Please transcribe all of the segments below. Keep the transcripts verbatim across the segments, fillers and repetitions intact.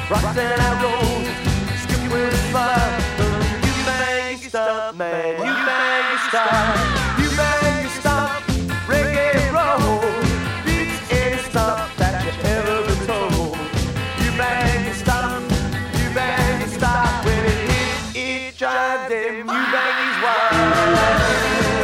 rocks and I roll, skip with fire. You bang, you stop, man. You bang, you stop. You bang, you stop. Reggae roll, beats any stop that you ever been told. You bang, you stop. You bang, you stop. When it hits, it drives them. You bang, he's wild.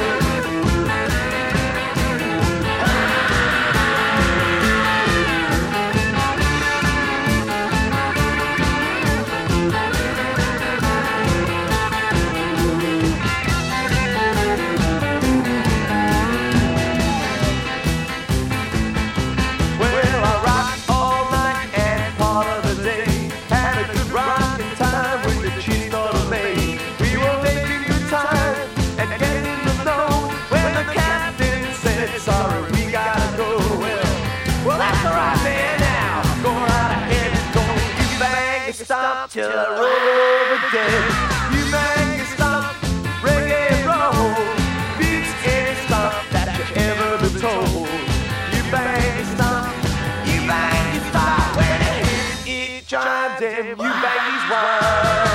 Stop till I roll over dead. You make it stop, reggae roll, beats any stop that you ever been told. You bang it stop, you bang it stop. When it hits, it drives them. You bang these wild.